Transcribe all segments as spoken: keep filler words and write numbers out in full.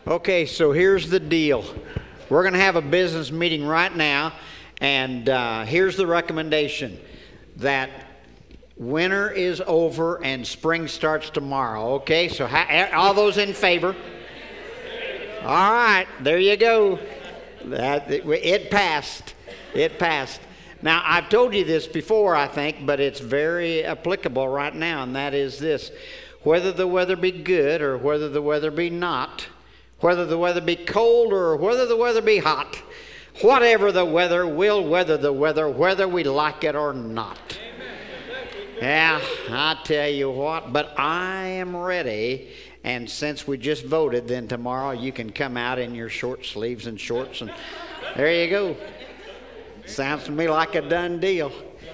Okay, so here's the deal. We're going to have a business meeting right now, and uh, here's the recommendation, that winter is over and spring starts tomorrow. Okay, so ha- all those in favor? All right, there you go. That, it, it passed. It passed. Now, I've told you this before, I think, but it's very applicable right now, and that is this. Whether the weather be good or whether the weather be not, whether the weather be cold or whether the weather be hot, whatever the weather, we'll weather the weather, whether we like it or not. Yeah, I tell you what, but I am ready. And since we just voted, then tomorrow you can come out in your short sleeves and shorts, and there you go. Sounds to me like a done deal.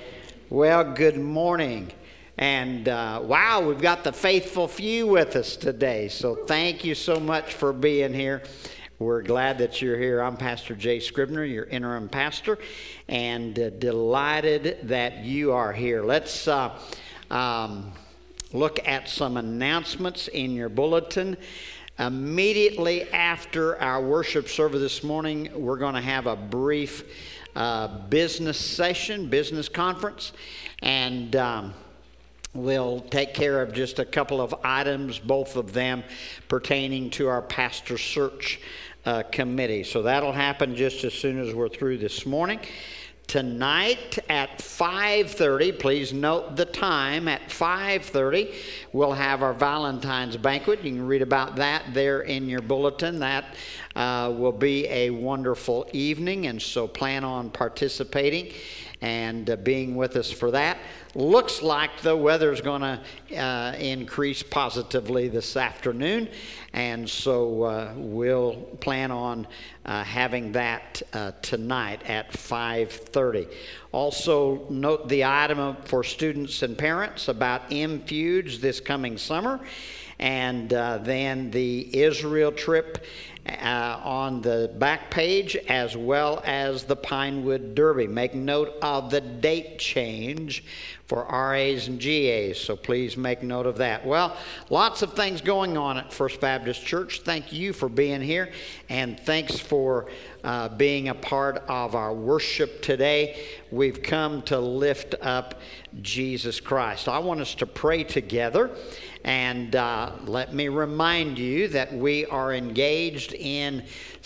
Well, good morning. And uh, wow, we've got the faithful few with us today. So thank you so much for being here. We're glad that you're here. I'm Pastor Jay Scribner, your interim pastor, and uh, delighted that you are here. Let's uh, um, look at some announcements in your bulletin. Immediately after our worship service this morning, we're going to have a brief uh, business session, business conference, and um, we'll take care of just a couple of items, both of them pertaining to our pastor search uh, committee. So that'll happen just as soon as we're through this morning. Tonight at five thirty, please note the time, at five thirty, we'll have our Valentine's banquet. You can read about that there in your bulletin. That uh, will be a wonderful evening, and so plan on participating and uh, being with us for that. Looks like the weather's going to uh, increase positively this afternoon, and so uh, we'll plan on uh, having that uh, tonight at five thirty. Also, note the item for students and parents about M Fuge this coming summer, and uh, then the Israel trip Uh, on the back page, as well as the Pinewood Derby. Make note of the date change for R As and G As, so please make note of that. Well, lots of things going on at First Baptist Church. Thank you for being here, and thanks for uh, being a part of our worship today. We've come to lift up Jesus Christ. I want us to pray together. And uh, let me remind you that we are engaged in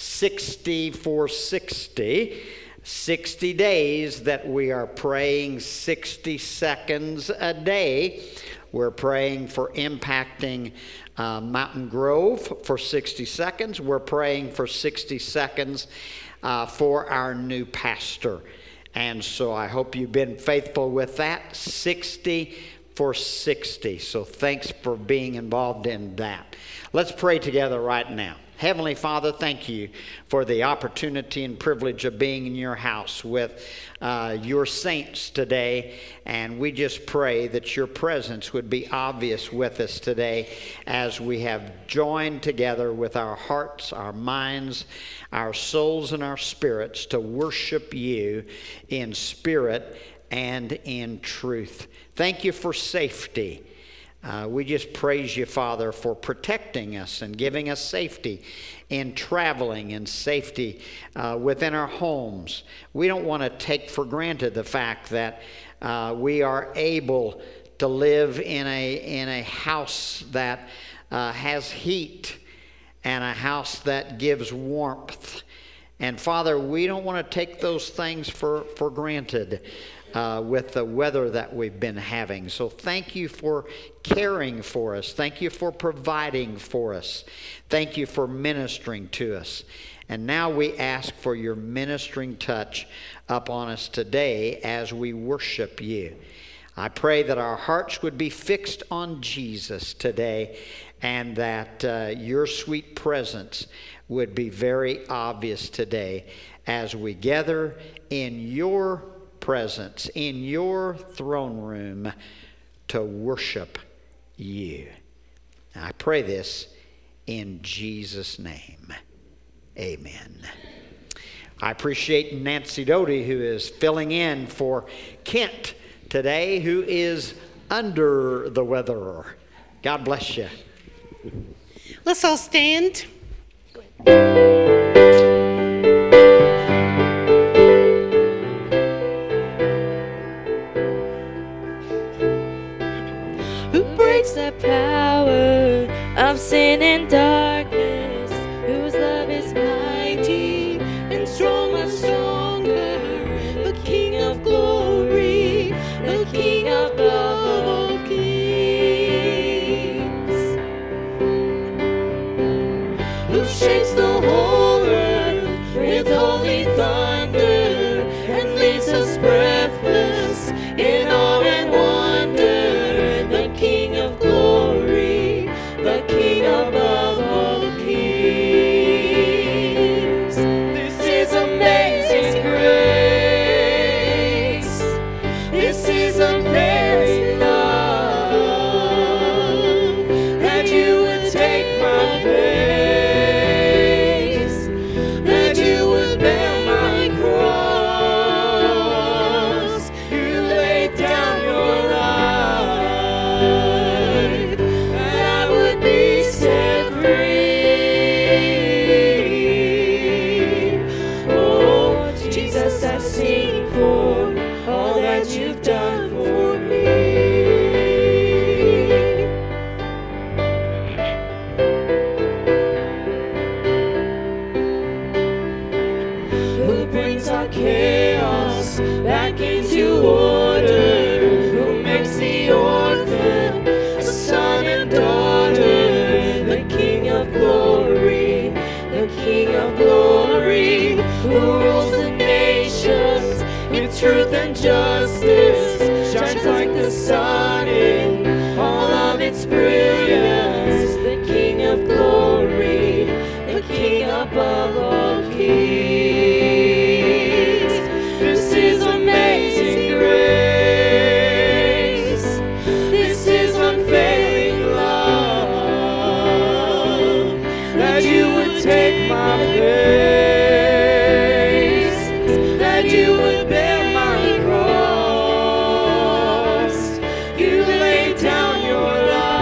sixty for sixty, sixty days that we are praying sixty seconds a day. We're praying for impacting uh, Mountain Grove for sixty seconds. We're praying for sixty seconds uh, for our new pastor. And so I hope you've been faithful with that. sixty for sixty. So thanks for being involved in that. Let's pray together right now. Heavenly Father, thank you for the opportunity and privilege of being in your house with uh, your saints today. And we just pray that your presence would be obvious with us today as we have joined together with our hearts, our minds, our souls, and our spirits to worship you in spirit and in truth. Thank you for safety. Uh, we just praise you, Father, for protecting us and giving us safety in traveling and safety uh, within our homes. We don't want to take for granted the fact that uh, we are able to live in a in a house that uh, has heat and a house that gives warmth. And Father, we don't want to take those things for, for granted. Uh, with the weather that we've been having. So thank you for caring for us. Thank you for providing for us. Thank you for ministering to us. And now we ask for your ministering touch upon us today as we worship you. I pray that our hearts would be fixed on Jesus today, and that uh, your sweet presence would be very obvious today as we gather in your presence, in your throne room, to worship you. I pray this in Jesus' name. Amen. I appreciate Nancy Doty, who is filling in for Kent today, who is under the weather. God bless you. Let's all stand. Who breaks the power of sin and darkness, whose love is mighty and strong, much stronger, the King of glory, the King above all kings, who shakes the whole earth with holy thunder and leaves us breathless in awe and wonder, the King of glory, the King above all kings. This is amazing grace. This is unfailing love, that you would take my place, that you would bear my cross. You laid down your life, that I would be set free. Oh, Jesus, I sing for all that you've done for me. Who brings our chaos back into order, who makes the orphan a son and daughter, the King of glory, the King of glory, who rules the nations with truth and justice, shines like the sun in all of its brilliance, the King of glory, the King above all kings. This is amazing grace. This is unfailing love, that you would take my place, that you would bear my cross. You laid down your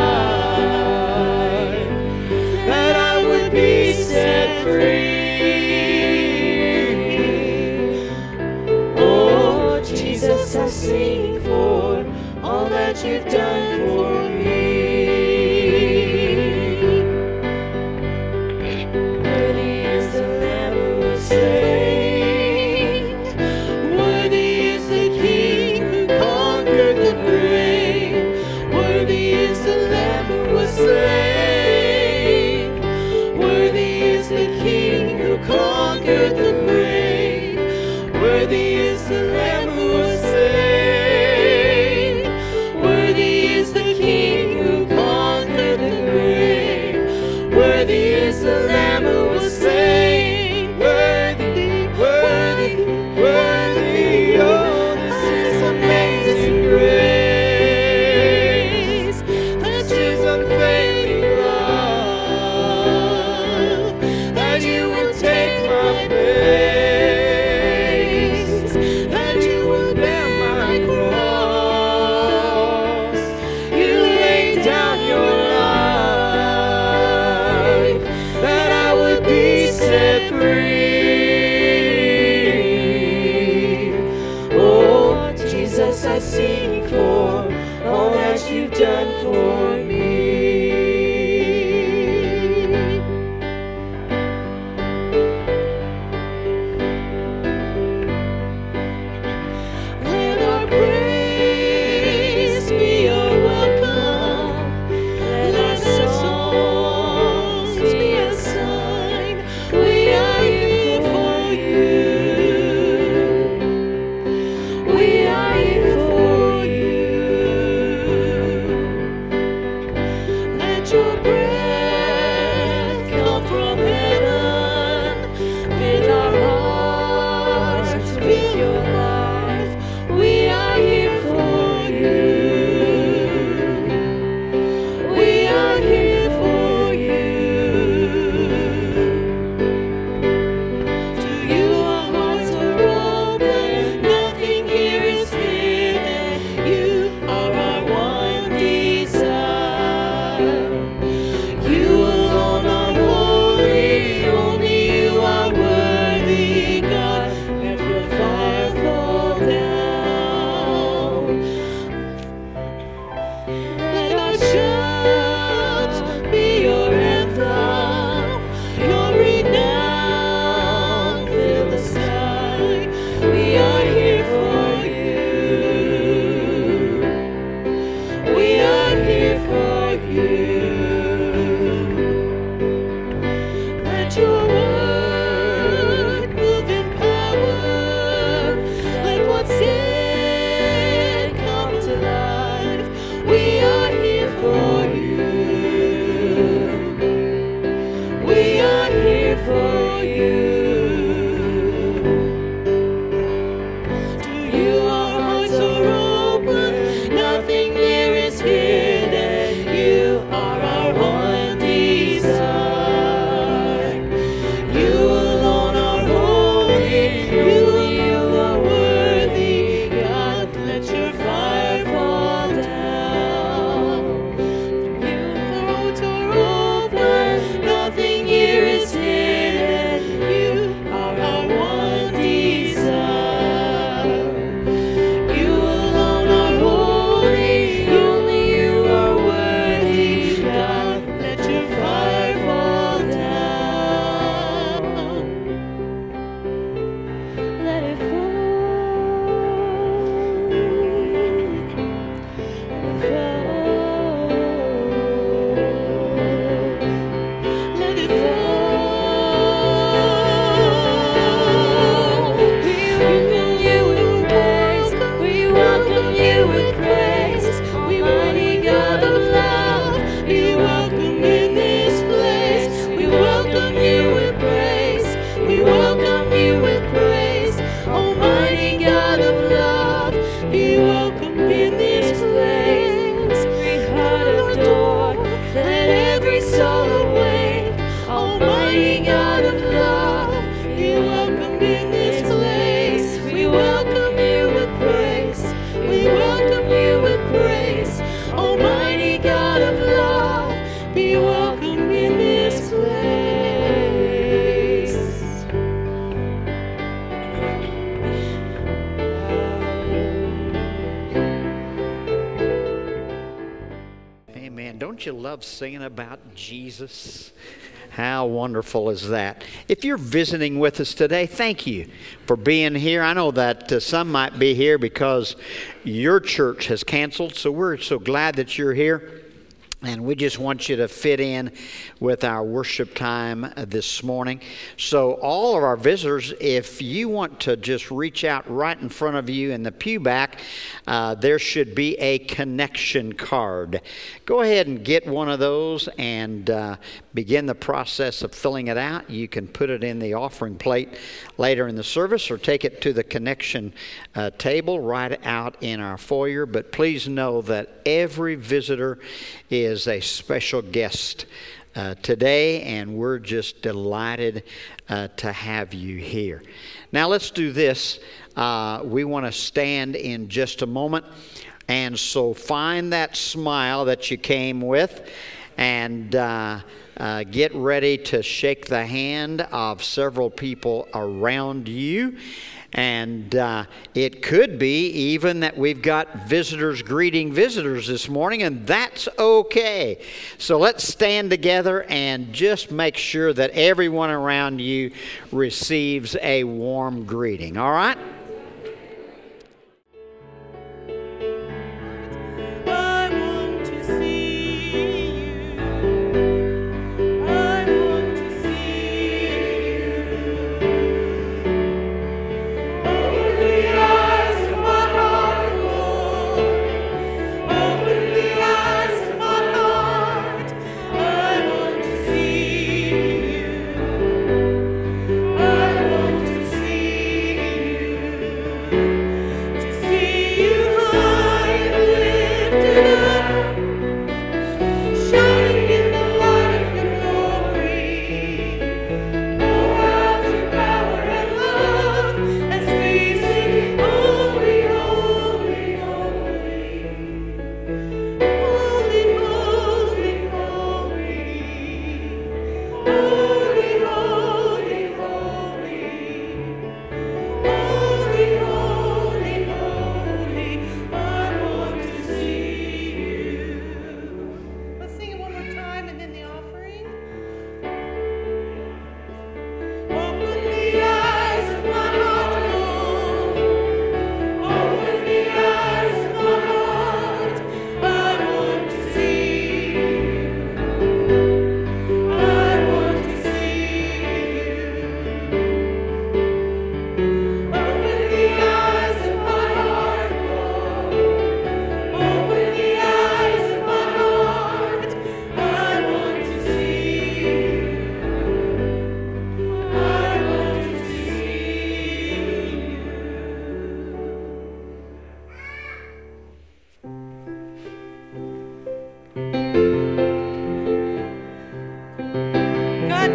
life, that I would be set free. Oh, Jesus, I sing for all that you've done for me. Worthy is the Lamb who was slain. Worthy is the King who conquered the grave. Worthy is the Lamb who was slain. Worthy is the King who conquered the grave. Worthy is the Lamb who was slain. Worthy is the King who conquered the grave. Worthy is the Lamb who was slain. Worthy, worthy, worthy. Oh, this is amazing grace. This is unfailing love, that you would take my place, that you would bear my cross. You laid down your life, that I for you. To you our hearts are open, nothing here is hidden. You are our one desire. You alone are holy, you, you are worthy. God, let your fire fall down. You our hearts are open, nothing here is hidden. You are our one desire. You alone are holy, only you are worthy. God, let your fire fall down. Let it fall. Let it fall. Let it fall. We welcome you with praise. We welcome you with praise. Almighty God of love, be welcome in this place. We welcome you with praise. We welcome you with praise. Almighty God of love, be welcome in this place. Every heart adore, let every soul awake. Almighty God of love, be welcome in this place. We welcome you with praise. We welcome you with praise. Almighty God of love, be welcome in this place. Amen. Don't you love singing about Jesus? How wonderful is that? If you're visiting with us today, thank you for being here. I know that uh, some might be here because your church has canceled, so we're so glad that you're here. And we just want you to fit in with our worship time uh, this morning. So all of our visitors, if you want to just reach out right in front of you in the pew back, uh, there should be a connection card. Go ahead and get one of those and uh, begin the process of filling it out. You can put it in the offering plate later in the service or take it to the connection uh, table right out in our foyer. But please know that every visitor is is a special guest uh, today, and we're just delighted uh, to have you here. Now let's do this. Uh, we want to stand in just a moment, and so find that smile that you came with, and uh, uh, get ready to shake the hand of several people around you. And uh, it could be even that we've got visitors greeting visitors this morning, and that's okay. So let's stand together and just make sure that everyone around you receives a warm greeting, all right? I want to see you. I want to see you. Open the eyes of my heart, Lord. Open the eyes of my heart. I want to see you. I want to see you.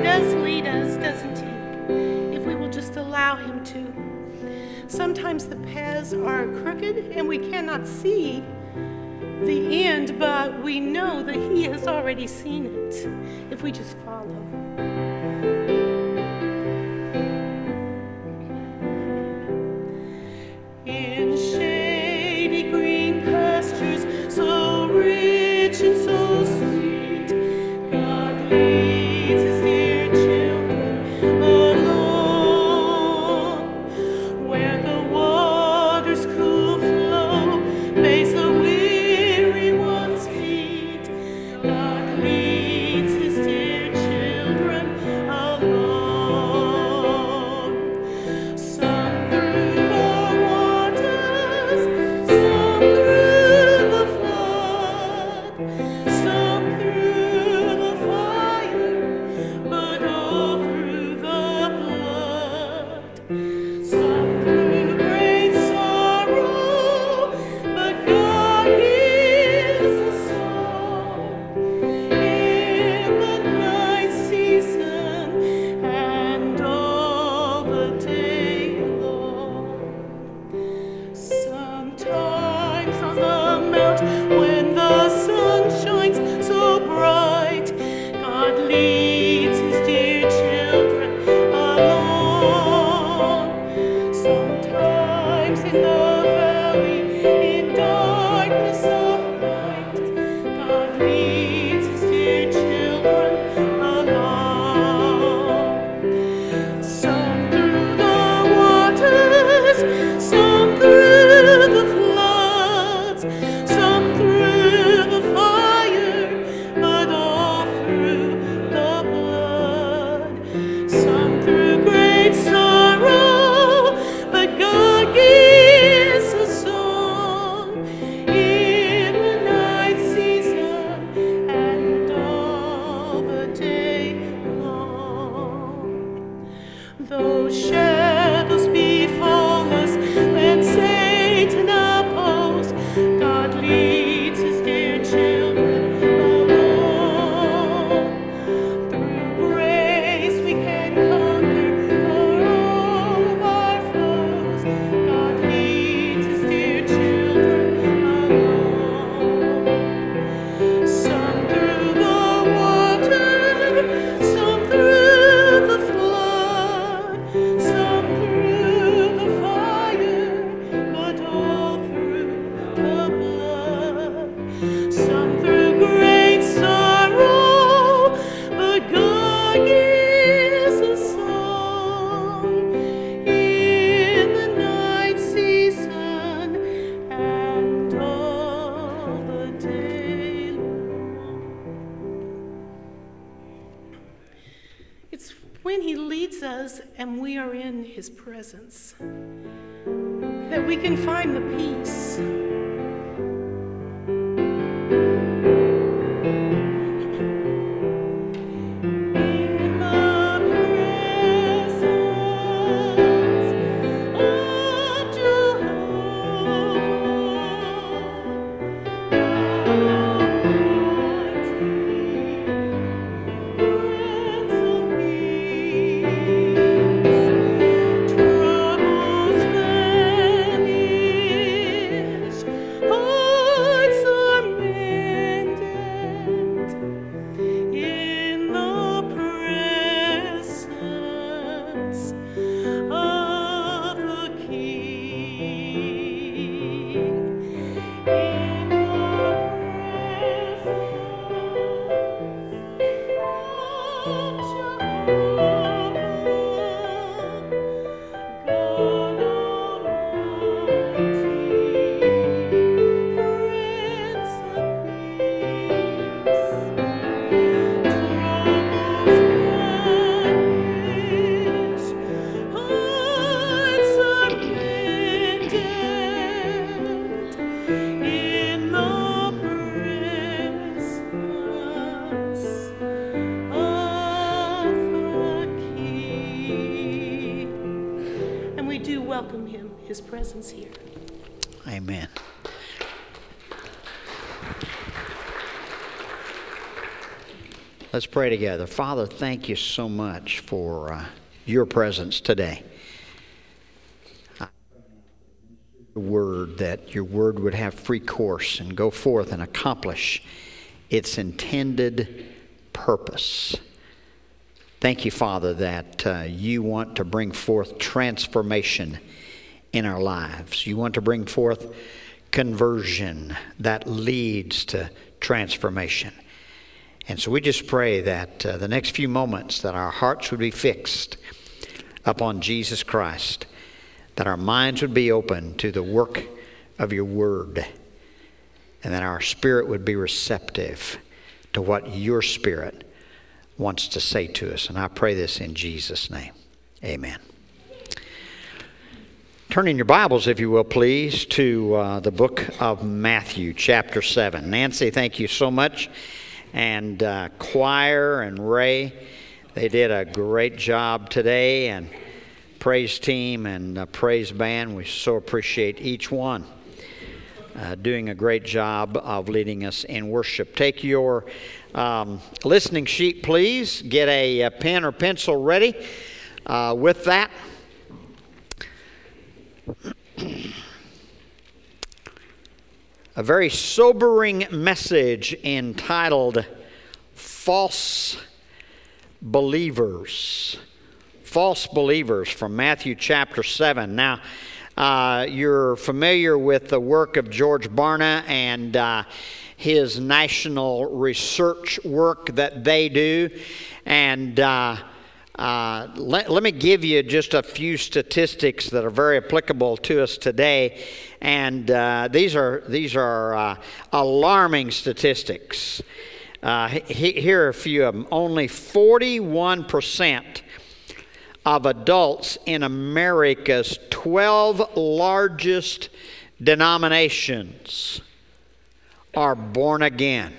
does lead us, doesn't he? If we will just allow him to. Sometimes the paths are crooked and we cannot see the end, but we know that he has already seen it if we just follow. In shady green pastures, so rich and so sweet, God leads his dear children along, where the waters cool flow, makes the weary ones feet. God leads his dear children along. Some through the waters, some through the flood, some through the fire, but all through the blood. Some through great sorrow, but God gives a song in the night season and all the day long. Sometimes on the mount when the sun shines so bright, God leads his dear children along. Sometimes in the valley, in darkness of night, God leads his dear children along. Some through the waters, some through the floods, some through the fire, but all through the blood. Some through great sorrow, but God gives a song in the night season and all the day long. Though shadows befall us and Satan oppose, God leads his dear children along. Through grace we can conquer for all of our foes. God leads his dear children along. Some through the water, some through the flood, some through the fire, but all through the blood. Some through great sorrow, but God gives a song in the night season and all the day long. It's when he leads us and we are in his presence that we can find the peace. In the presence of Jehovah, Prince of Peace, troubles vanish, hearts are mended in the presence of the King. In the presence of Jehovah, God Almighty, Prince of Peace, troubles vanish, hearts are mended in the presence of the King. And we do welcome him, his presence here. Amen. Let's pray together. Father, thank you so much for uh, your presence today. Your word, that your word would have free course and go forth and accomplish its intended purpose. Thank you, Father, that uh, you want to bring forth transformation in our lives. You want to bring forth conversion that leads to transformation. And so we just pray that uh, the next few moments that our hearts would be fixed upon Jesus Christ, that our minds would be open to the work of your word, and that our spirit would be receptive to what your spirit wants to say to us. And I pray this in Jesus' name. Amen. Turn in your Bibles, if you will, please, to uh, the book of Matthew, chapter seven. Nancy, thank you so much. And uh, choir and Ray, they did a great job today. And praise team and uh, praise band, we so appreciate each one uh, doing a great job of leading us in worship. Take your um, listening sheet, please. Get a, a pen or pencil ready. Uh, with that, a very sobering message entitled False Believers. False Believers from Matthew chapter seven. Now, uh, you're familiar with the work of George Barna and uh, his national research work that they do. And uh, uh, let, let me give you just a few statistics that are very applicable to us today. And uh, these are these are uh, alarming statistics. Uh, he, here are a few of them. Only forty-one percent of adults in America's twelve largest denominations are born again.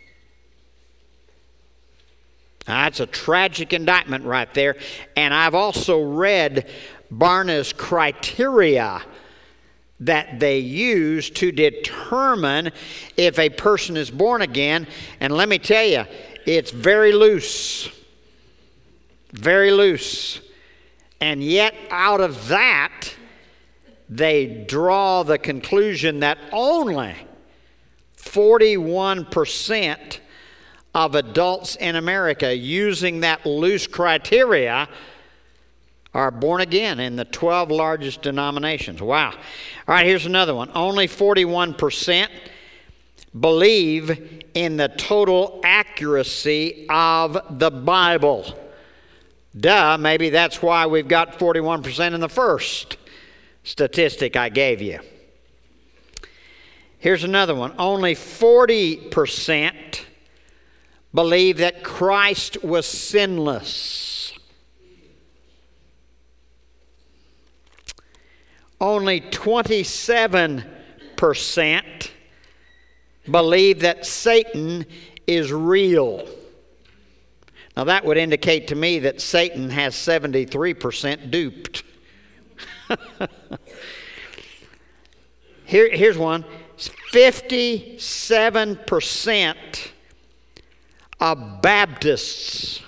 Now, that's a tragic indictment right there. And I've also read Barna's criteria that they use to determine if a person is born again. And let me tell you, it's very loose. Very loose. And yet, out of that, they draw the conclusion that only forty-one percent of adults in America using that loose criteria are born again in the twelve largest denominations. Wow. All right, here's another one. Only forty-one percent believe in the total accuracy of the Bible. Duh, maybe that's why we've got forty-one percent in the first statistic I gave you. Here's another one. Only forty percent believe that Christ was sinless. Only twenty-seven percent believe that Satan is real. Now that would indicate to me that Satan has seventy-three percent duped. Here, here's one. fifty-seven percent of Baptists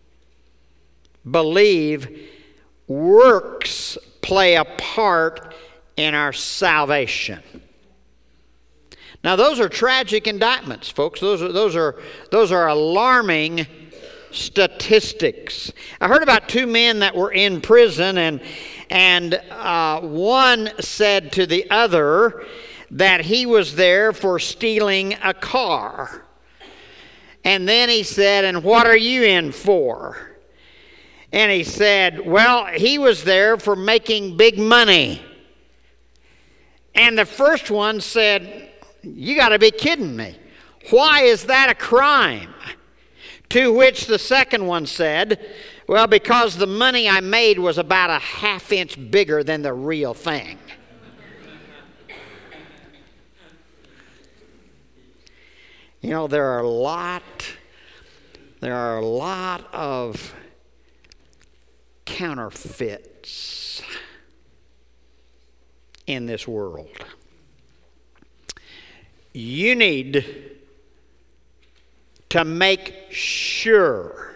believe works play a part in our salvation. Now those are tragic indictments, folks. Those are those are those are alarming statistics. I heard about two men that were in prison, and and uh, one said to the other that he was there for stealing a car. And then he said, "And what are you in for?" And he said, "Well, he was there for making big money." And the first one said, "You got to be kidding me. Why is that a crime?" To which the second one said, "Well, because the money I made was about a half inch bigger than the real thing." You know, there are a lot, there are a lot of counterfeits in this world. You need to make sure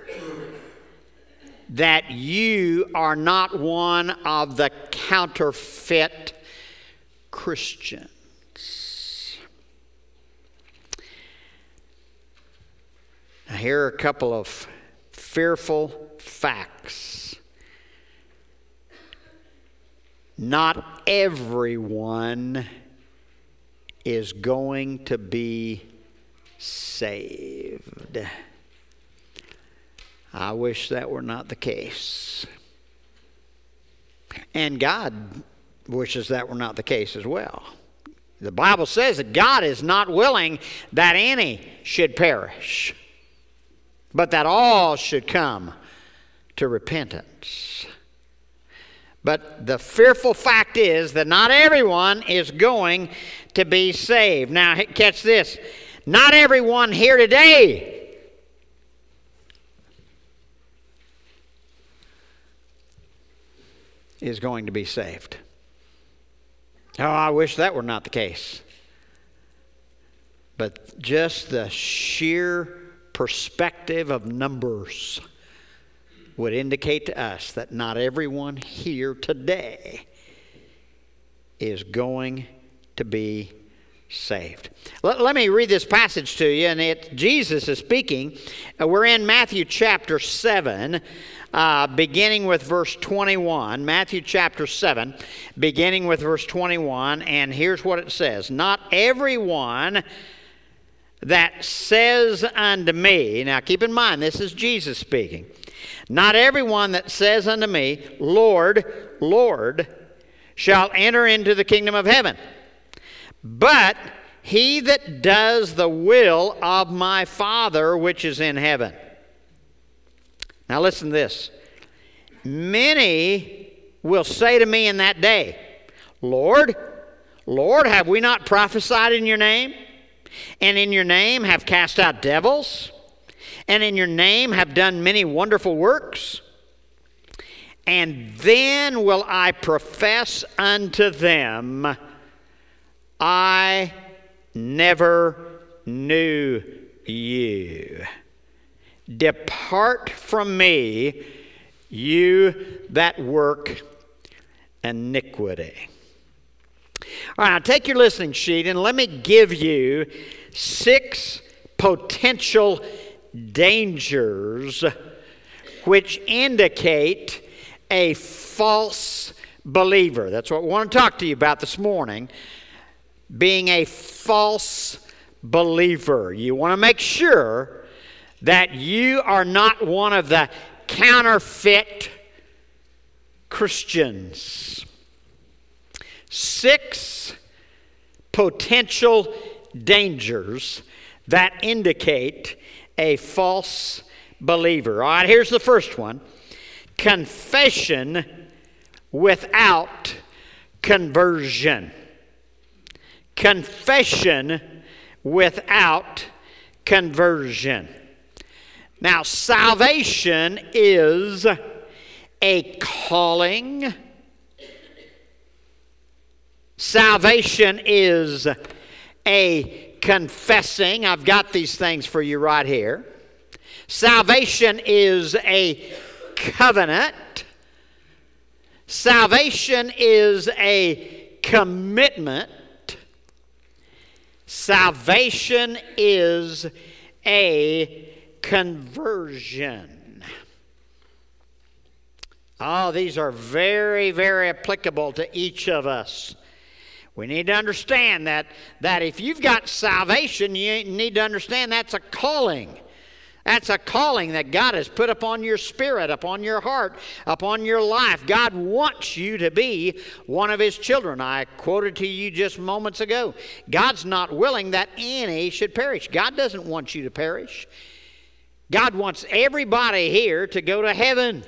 that you are not one of the counterfeit Christians. Now, here are a couple of fearful facts. Not everyone is going to be saved. I wish that were not the case. And God wishes that were not the case as well. The Bible says that God is not willing that any should perish, but that all should come to repentance. But the fearful fact is that not everyone is going to be saved. Now, catch this. Not everyone here today is going to be saved. Oh, I wish that were not the case. But just the sheer perspective of numbers would indicate to us that not everyone here today is going to be saved. Let, let me read this passage to you, and it, Jesus is speaking. Uh, we're in Matthew chapter seven, uh, beginning with verse twenty-one. Matthew chapter seven, beginning with verse twenty-one, and here's what it says. Not everyone that says unto me, now keep in mind, this is Jesus speaking. Not everyone that says unto me, Lord, Lord, shall enter into the kingdom of heaven, but he that does the will of my Father which is in heaven. Now listen to this. Many will say to me in that day, Lord, Lord, have we not prophesied in your name? And in your name have cast out devils? And in your name have done many wonderful works? And then will I profess unto them, I never knew you. Depart from me, you that work iniquity. All right, now take your listening sheet and let me give you six potential dangers which indicate a false believer. That's what we want to talk to you about this morning. Being a false believer. You want to make sure that you are not one of the counterfeit Christians. Six potential dangers that indicate a false believer. All right, here's the first one. Confession without conversion. Confession without conversion. Now, salvation is a calling. Salvation is a confessing. I've got these things for you right here. Salvation is a covenant. Salvation is a commitment. Salvation is a conversion. Oh, these are very, very applicable to each of us. We need to understand that, that if you've got salvation, you need to understand that's a calling. That's a calling that God has put upon your spirit, upon your heart, upon your life. God wants you to be one of His children. I quoted to you just moments ago. God's not willing that any should perish. God doesn't want you to perish. God wants everybody here to go to heaven.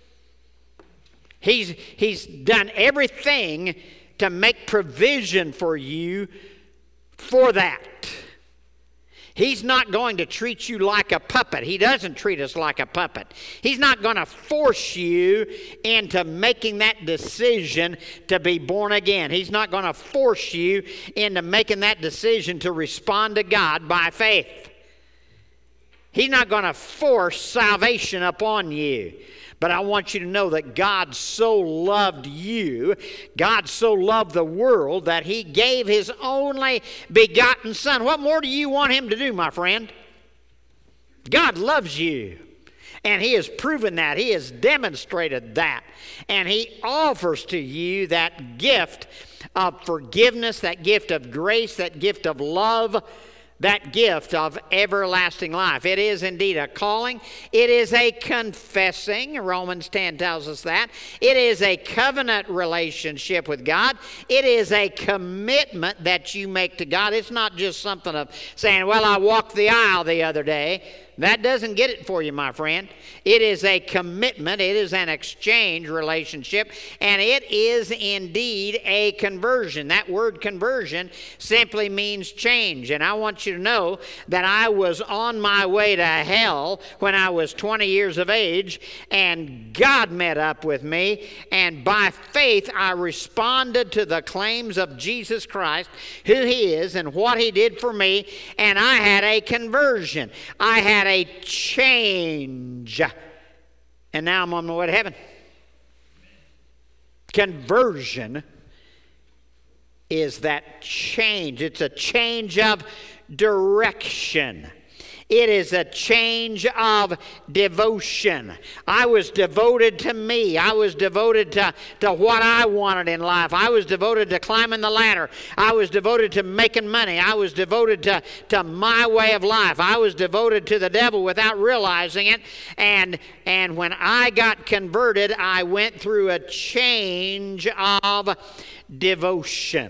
He's, he's done everything to make provision for you for that. He's not going to treat you like a puppet. He doesn't treat us like a puppet. He's not going to force you into making that decision to be born again. He's not going to force you into making that decision to respond to God by faith. He's not going to force salvation upon you. But I want you to know that God so loved you, God so loved the world, that He gave His only begotten Son. What more do you want Him to do, my friend? God loves you. And He has proven that. He has demonstrated that. And He offers to you that gift of forgiveness, that gift of grace, that gift of love, that gift of everlasting life. It is indeed a calling. It is a confessing. Romans ten tells us that. It is a covenant relationship with God. It is a commitment that you make to God. It's not just something of saying, well, I walked the aisle the other day. That doesn't get it for you, my friend. It is a commitment. It is an exchange relationship. And it is indeed a conversion. That word conversion simply means change. And I want you to know that I was on my way to hell when I was twenty years of age. And God met up with me. And by faith, I responded to the claims of Jesus Christ, who He is and what He did for me. And I had a conversion. I had a change. And now I'm on my way to heaven. Conversion is that change. It's a change of direction. It is a change of devotion. I was devoted to me. I was devoted to, to what I wanted in life. I was devoted to climbing the ladder. I was devoted to making money. I was devoted to, to my way of life. I was devoted to the devil without realizing it. And, and when I got converted, I went through a change of devotion.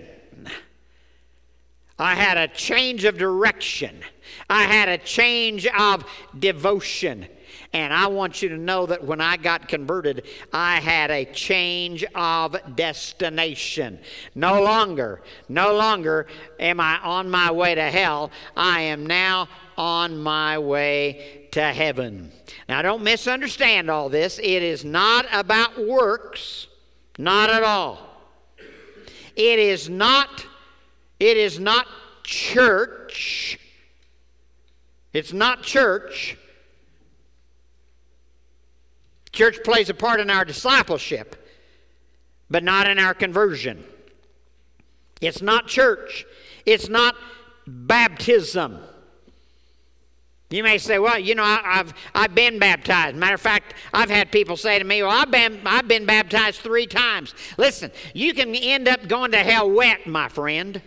I had a change of direction. I had a change of devotion. And I want you to know that when I got converted, I had a change of destination. No longer, no longer am I on my way to hell. I am now on my way to heaven. Now, don't misunderstand all this. It is not about works. Not at all. It is not, it is not church. It's not church. Church plays a part in our discipleship, but not in our conversion. It's not church. It's not baptism. You may say, well, you know, I, I've I've been baptized. Matter of fact, I've had people say to me, well, I've been I've been baptized three times. Listen, you can end up going to hell wet, my friend.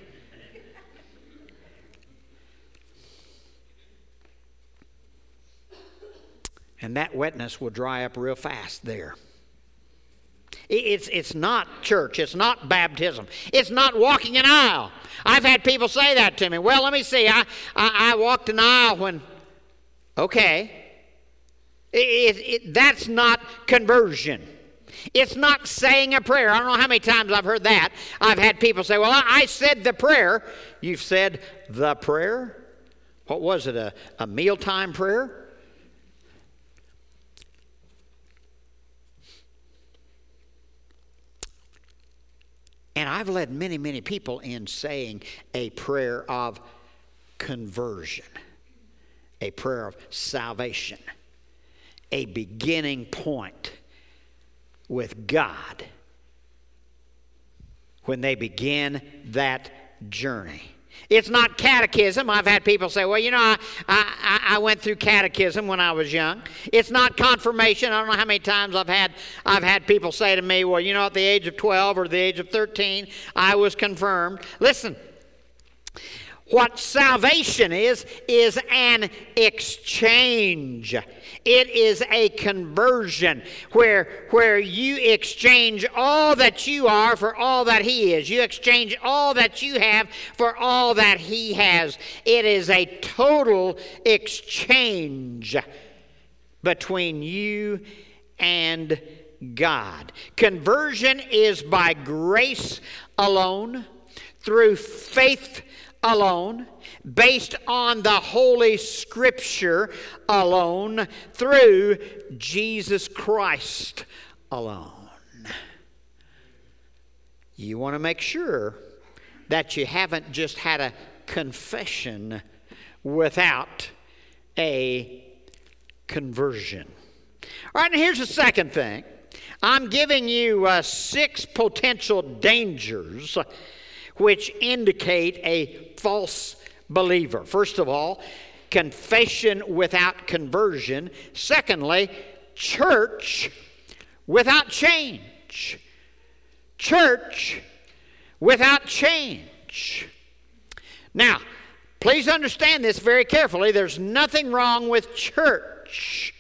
And that wetness will dry up real fast there. It's, it's not church. It's not baptism. It's not walking an aisle. I've had people say that to me. Well, let me see. I, I, I walked an aisle when... Okay. It, it, it, that's not conversion. It's not saying a prayer. I don't know how many times I've heard that. I've had people say, well, I, I said the prayer. You've said the prayer? What was it, a, a mealtime prayer? And I've led many, many people in saying a prayer of conversion, a prayer of salvation, a beginning point with God when they begin that journey. It's not catechism. I've had people say, well, you know, I, I, I went through catechism when I was young. It's not confirmation. I don't know how many times I've had I've had people say to me, well, you know, at the age of twelve or the age of thirteen, I was confirmed. Listen, what salvation is, is an exchange. It is a conversion where, where you exchange all that you are for all that He is. You exchange all that you have for all that He has. It is a total exchange between you and God. Conversion is by grace alone, through faith alone, based on the Holy Scripture alone, through Jesus Christ alone. You want to make sure that you haven't just had a confession without a conversion. All right, and here's the second thing. I'm giving you uh, six potential dangers which indicate a false believer. First of all, confession without conversion. Secondly, church without change. Church without change. Now, please understand this very carefully. There's nothing wrong with church.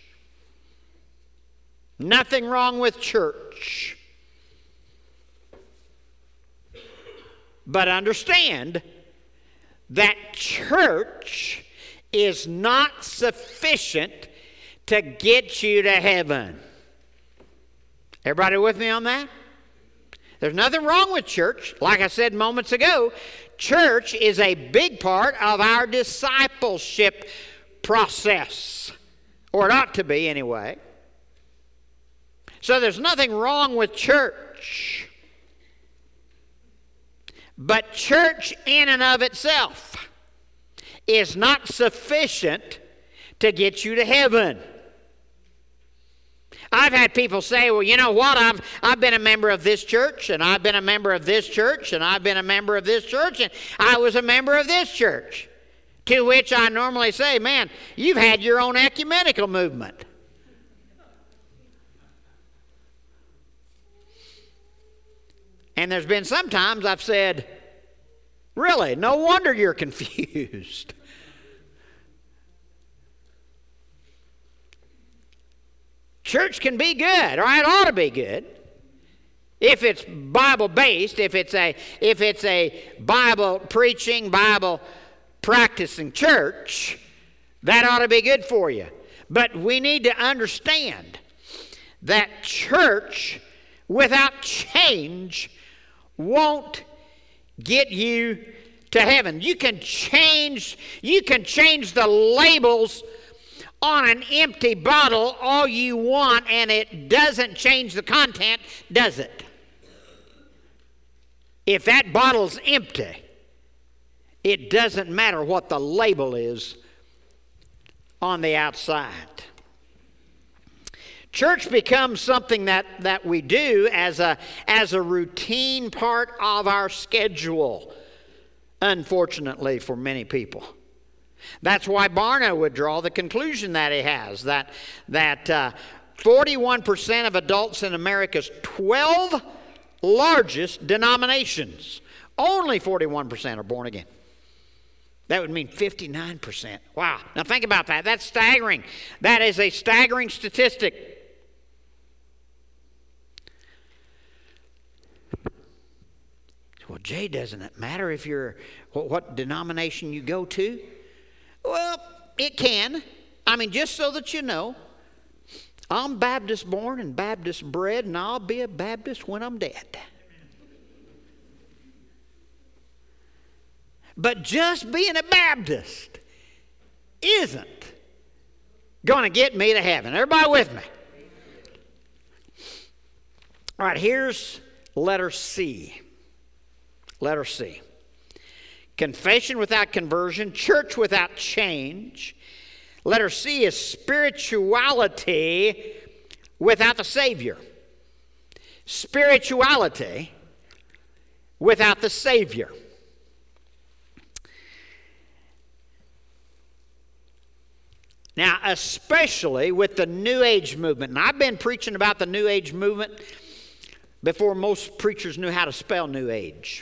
Nothing wrong with church. But understand that church is not sufficient to get you to heaven. Everybody with me on that? There's nothing wrong with church. Like I said moments ago, church is a big part of our discipleship process. Or it ought to be anyway. So there's nothing wrong with church. But church in and of itself is not sufficient to get you to heaven. I've had people say, well, you know what, I've, I've been a member of this church, and I've been a member of this church, and I've been a member of this church, and I was a member of this church. To which I normally say, man, you've had your own ecumenical movement. And there's been some times I've said, really, no wonder you're confused. Church can be good, or it ought to be good, if it's Bible-based, if it's a if it's a Bible preaching, Bible practicing church, that ought to be good for you. But we need to understand that church without change won't get you to heaven. You can change, you can change the labels on an empty bottle all you want, and it doesn't change the content, does it? If that bottle's empty, it doesn't matter what the label is on the outside. Church becomes something that, that we do as a, as a routine part of our schedule, unfortunately for many people. That's why Barna would draw the conclusion that he has, that, that uh, forty-one percent of adults in America's twelve largest denominations, only forty-one percent are born again. That would mean fifty-nine percent. Wow. Now think about that. That's staggering. That is a staggering statistic. Well, Jay, doesn't it matter if you're what, what denomination you go to? Well, it can. I mean, just so that you know, I'm Baptist born and Baptist bred, and I'll be a Baptist when I'm dead. But just being a Baptist isn't going to get me to heaven. Everybody with me? All right, here's letter C. Letter C. Confession without conversion, church without change. Letter C is spirituality without the Savior. Spirituality without the Savior. Now, especially with the New Age movement, and I've been preaching about the New Age movement before most preachers knew how to spell New Age.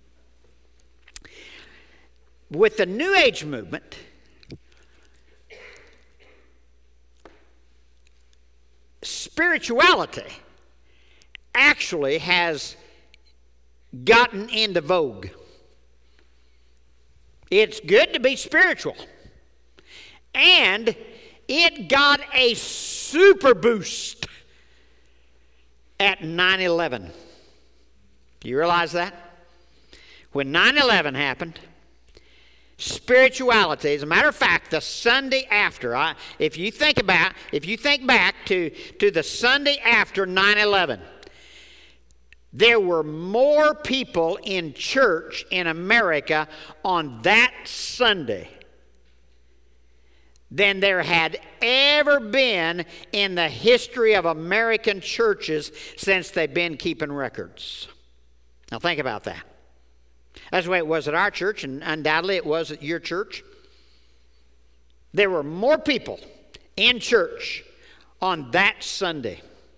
With the New Age movement, spirituality actually has gotten into vogue. It's good to be spiritual. And it got a super boost at nine eleven. Do you realize that? When nine eleven happened, spirituality, as a matter of fact, the Sunday after, I, if you think about, if you think back to, to the Sunday after nine eleven, there were more people in church in America on that Sunday than there had ever been in the history of American churches since they've been keeping records. Now think about that. That's the way it was at our church, and undoubtedly it was at your church. There were more people in church on that Sunday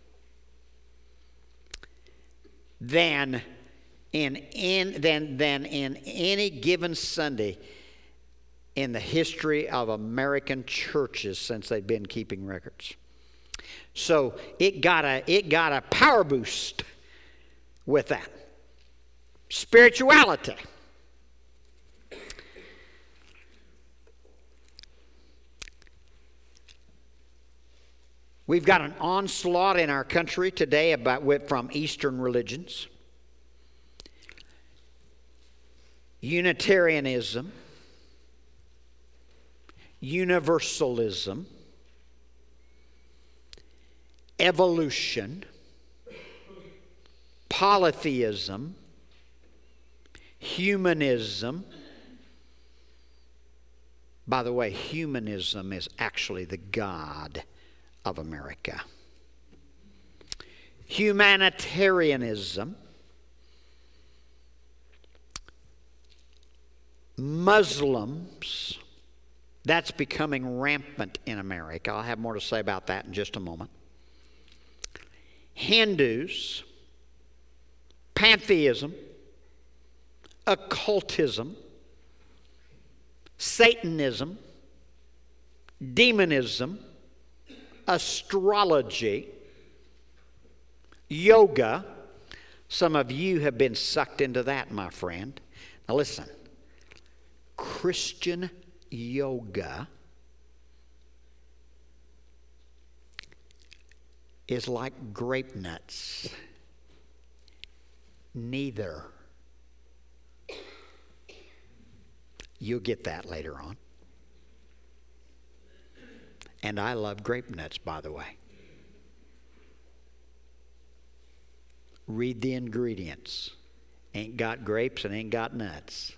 than in, in, than, than in any given Sunday in the history of American churches since they've been keeping records. So it got a, it got a power boost with that. Spirituality. We've got an onslaught in our country today about from Eastern religions. Unitarianism, universalism, evolution, polytheism, humanism. By the way, humanism is actually the God of America. Humanitarianism, Muslims, that's becoming rampant in America. I'll have more to say about that in just a moment. Hindus, pantheism, occultism, Satanism, demonism, astrology, yoga. Some of you have been sucked into that, my friend. Now listen, Christian yoga is like grape nuts. Neither. You'll get that later on. And I love grape nuts, by the way. Read the ingredients. Ain't got grapes and ain't got nuts.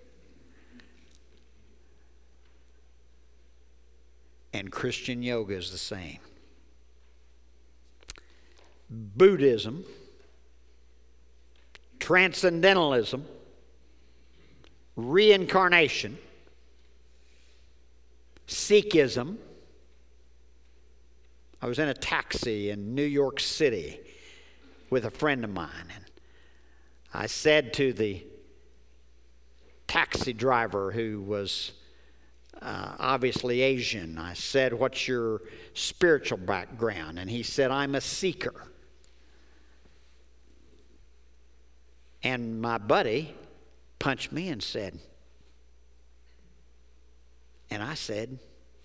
And Christian yoga is the same. Buddhism, transcendentalism, reincarnation, Sikhism. I was in a taxi in New York City with a friend of mine, and I said to the taxi driver, who was uh, obviously Asian, I said, "What's your spiritual background?" And he said, "I'm a seeker." And my buddy punched me and said, and I said,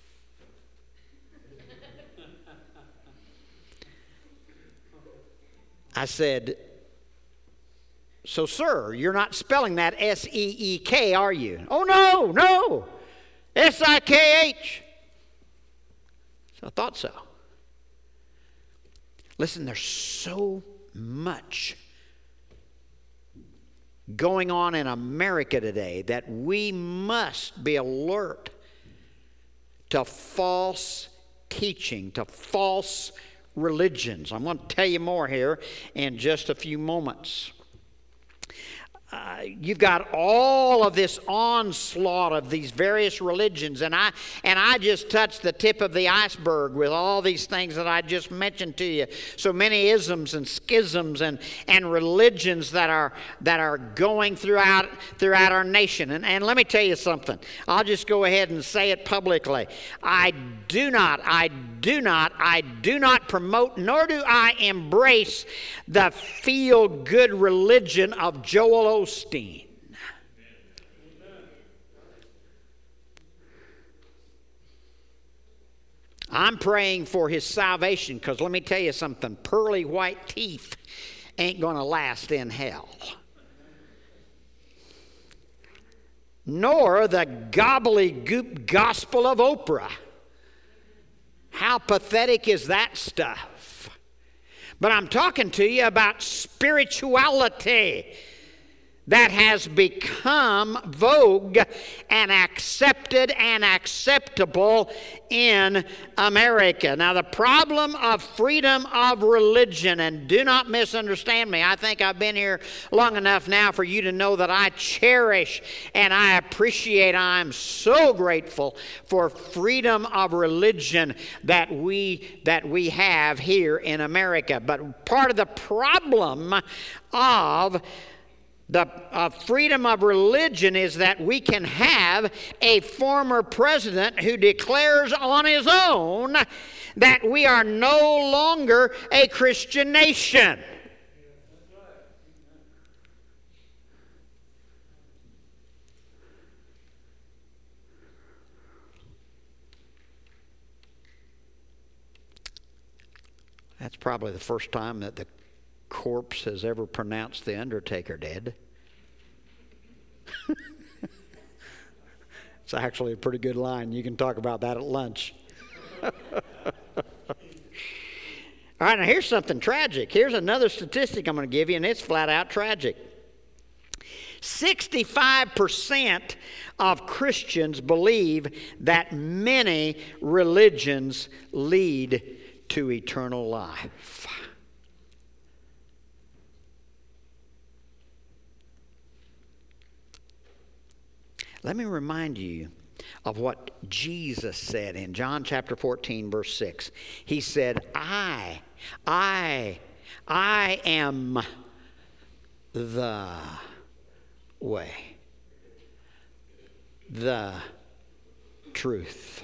I said, "So, sir, you're not spelling that S E E K, are you?" "Oh, no, no, S I K H. So I thought so. Listen, there's so much going on in America today that we must be alert to false teaching, to false religions. I'm going to tell you more here in just a few moments. Uh, you've got all of this onslaught of these various religions, and I and I just touched the tip of the iceberg with all these things that I just mentioned to you. So many isms and schisms and, and religions that are that are going throughout throughout our nation. And, and let me tell you something. I'll just go ahead and say it publicly. I do not, I do not, I do not promote, nor do I embrace the feel-good religion of Joel Osteen. I'm praying for his salvation, because let me tell you something, pearly white teeth ain't going to last in hell. Nor the gobbledygook gospel of Oprah. How pathetic is that stuff? But I'm talking to you about spirituality. that has become vogue and accepted and acceptable in America. Now, the problem of freedom of religion, and do not misunderstand me, I think I've been here long enough now for you to know that I cherish and I appreciate, I'm so grateful for freedom of religion that we, that we have here in America. But part of the problem of The uh, freedom of religion is that we can have a former president who declares on his own that we are no longer a Christian nation. That's probably the first time that the corpse has ever pronounced the undertaker dead. It's actually a pretty good line. You can talk about that at lunch. All right, now here's something tragic. Here's another statistic I'm going to give you, and it's flat out tragic. sixty-five percent of Christians believe that many religions lead to eternal life. Let me remind you of what Jesus said in John chapter fourteen, verse six. He said, I, I, I am the way, the truth,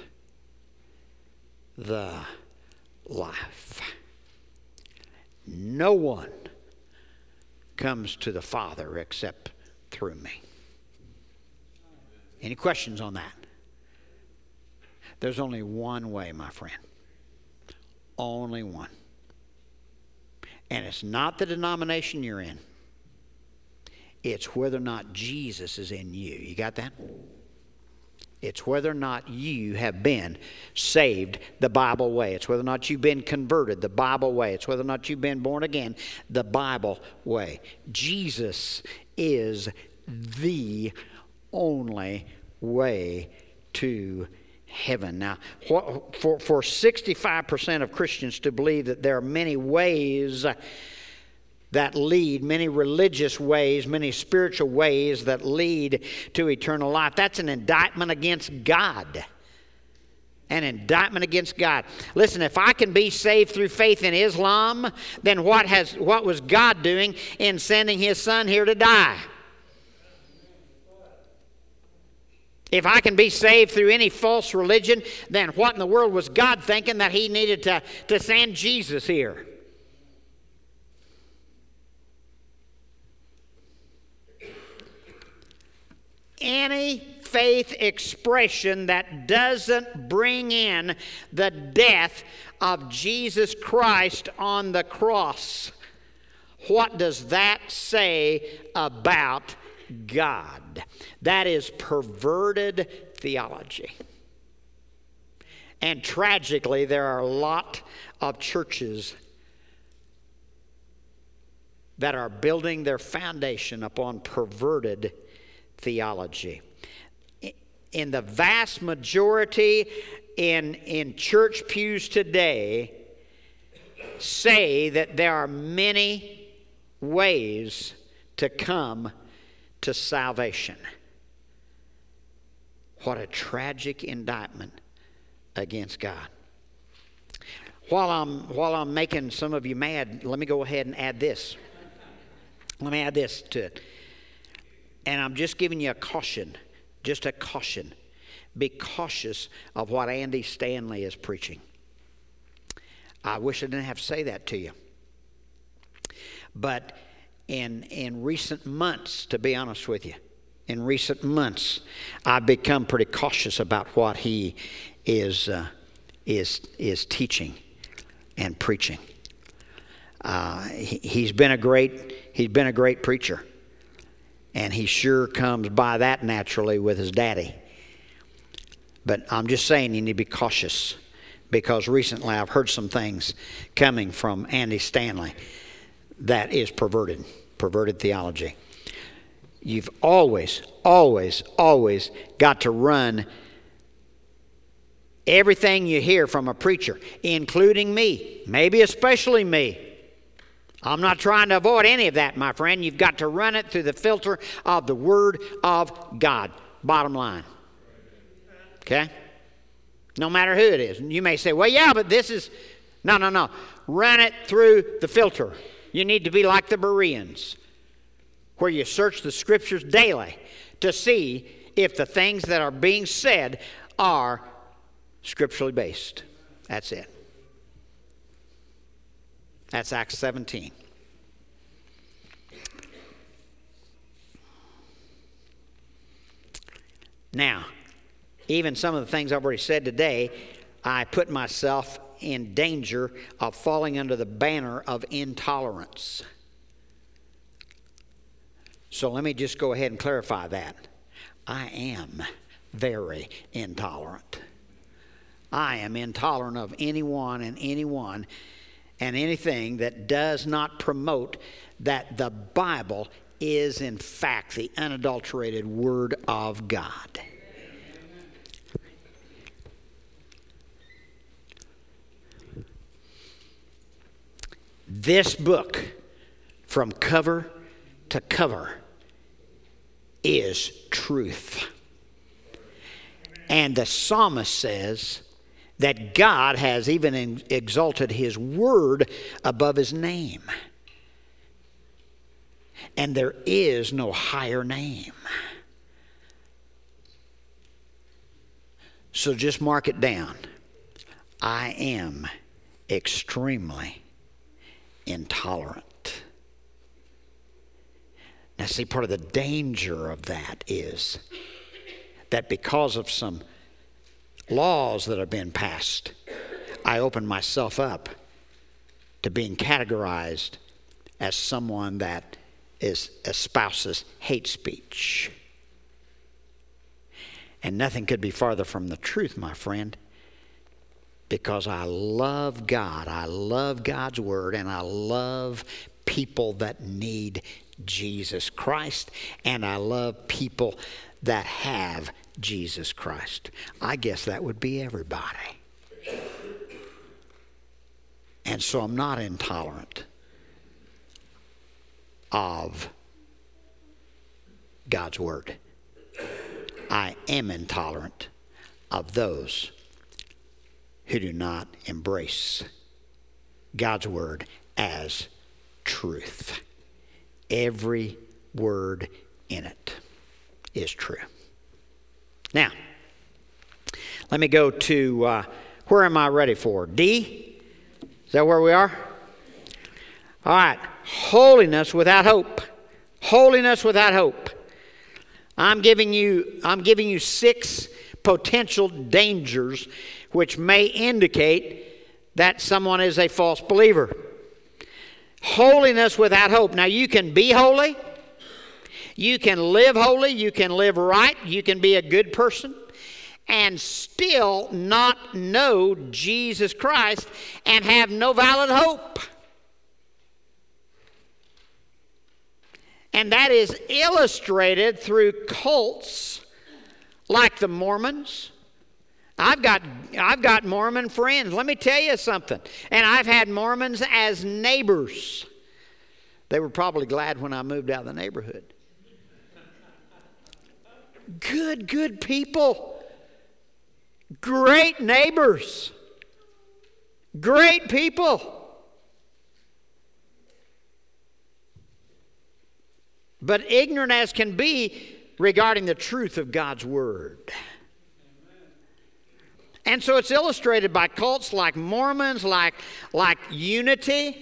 the life. No one comes to the Father except through me. Any questions on that? There's only one way, my friend. Only one. And it's not the denomination you're in. It's whether or not Jesus is in you. You got that? It's whether or not you have been saved the Bible way. It's whether or not you've been converted the Bible way. It's whether or not you've been born again the Bible way. Jesus is the only way to heaven. Now, for, for sixty-five percent of Christians to believe that there are many ways that lead, many religious ways, many spiritual ways that lead to eternal life, that's an indictment against God. An indictment against God. Listen, if I can be saved through faith in Islam, then what has what was God doing in sending His Son here to die? If I can be saved through any false religion, then what in the world was God thinking that He needed to, to send Jesus here? Any faith expression that doesn't bring in the death of Jesus Christ on the cross, what does that say about God? That is perverted theology. And tragically, there are a lot of churches that are building their foundation upon perverted theology. In the vast majority in, in church pews today say that there are many ways to come to salvation. What a tragic indictment against God. While I'm while I'm making some of you mad, let me go ahead and add this. Let me add this to it. And I'm just giving you a caution, just a caution. Be cautious of what Andy Stanley is preaching. I wish I didn't have to say that to you. But In, in recent months, to be honest with you, in recent months, I've become pretty cautious about what he is uh, is is teaching and preaching. Uh, he, he's been a great he's been a great preacher, and he sure comes by that naturally with his daddy. But I'm just saying you need to be cautious, because recently I've heard some things coming from Andy Stanley that is perverted, perverted theology. You've always, always, always got to run everything you hear from a preacher, including me, maybe especially me. I'm not trying to avoid any of that, my friend. You've got to run it through the filter of the Word of God. Bottom line. Okay? No matter who it is. You may say, well, yeah, but this is... No, no, no. Run it through the filter. You need to be like the Bereans, where you search the Scriptures daily to see if the things that are being said are scripturally based. That's it. That's Acts seventeen. Now, even some of the things I've already said today, I put myself in danger of falling under the banner of intolerance. So let me just go ahead and clarify that. I am very intolerant. I am intolerant of anyone and anyone and anything that does not promote that the Bible is in fact the unadulterated Word of God. This book, from cover to cover, is truth. And the psalmist says that God has even exalted His Word above His name. And there is no higher name. So just mark it down. I am extremely intolerant. Now see, part of the danger of that is that because of some laws that have been passed, I open myself up to being categorized as someone that is espouses hate speech. And nothing could be farther from the truth, my friend, because I love God, I love God's Word, and I love people that need Jesus Christ, and I love people that have Jesus Christ. I guess that would be everybody. And so I'm not intolerant of God's Word. I am intolerant of those who do not embrace God's Word as truth. Every word in it is true. Now, let me go to, uh, where am I ready for? D? Is that where we are? All right. Holiness without hope. Holiness without hope. I'm giving you, I'm giving you six potential dangers which may indicate that someone is a false believer. Holiness without hope. Now, you can be holy. You can live holy. You can live right. You can be a good person and still not know Jesus Christ and have no valid hope. And that is illustrated through cults like the Mormons. I've got, I've got Mormon friends. Let me tell you something. And I've had Mormons as neighbors. They were probably glad when I moved out of the neighborhood. Good, good people. Great neighbors. Great people. But ignorant as can be regarding the truth of God's Word. And so it's illustrated by cults like Mormons, like, like Unity.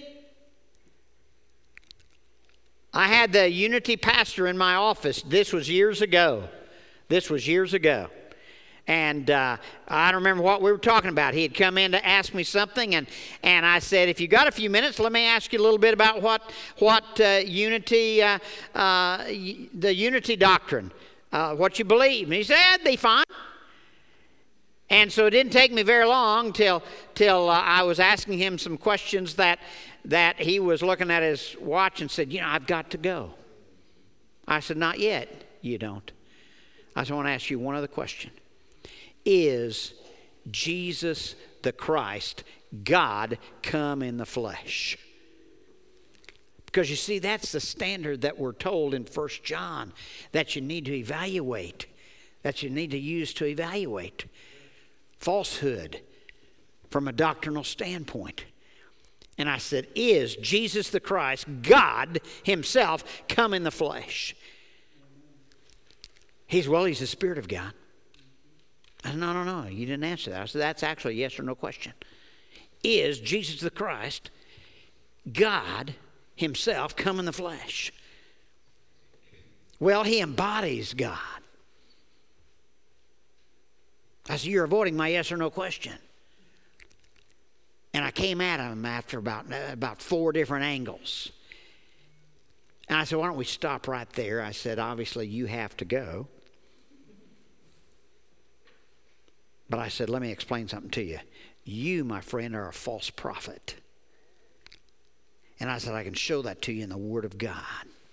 I had the Unity pastor in my office. This was years ago. This was years ago. And uh, I don't remember what we were talking about. He had come in to ask me something, and, and I said, if you got a few minutes, let me ask you a little bit about what, what uh, Unity, uh, uh, the Unity doctrine, uh, what you believe. And he said, that'd be fine. And so it didn't take me very long till till uh, I was asking him some questions that that he was looking at his watch and said, you know, I've got to go. I said, not yet. You don't. I said, I want to ask you one other question. Is Jesus the Christ, God come in the flesh? Because you see, that's the standard that we're told in First John that you need to evaluate, that you need to use to evaluate falsehood from a doctrinal standpoint. And I said, is Jesus the Christ, God himself, come in the flesh? He's, well, he's the Spirit of God. I said, no, no, no, you didn't answer that. I said, that's actually a yes or no question. Is Jesus the Christ, God himself, come in the flesh? Well, he embodies God. I said, you're avoiding my yes or no question. And I came at him after about, about four different angles. And I said, why don't we stop right there? I said, obviously you have to go. But I said, let me explain something to you. You, my friend, are a false prophet. And I said, I can show that to you in the Word of God.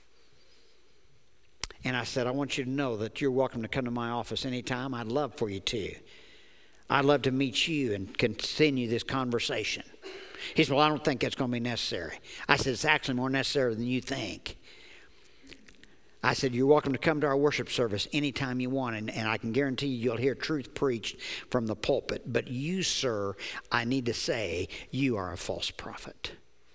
And I said, I want you to know that you're welcome to come to my office anytime. I'd love for you to. I'd love to meet you and continue this conversation. He said, well, I don't think that's going to be necessary. I said, it's actually more necessary than you think. I said, you're welcome to come to our worship service anytime you want, and, and I can guarantee you you'll hear truth preached from the pulpit. But you, sir, I need to say, you are a false prophet.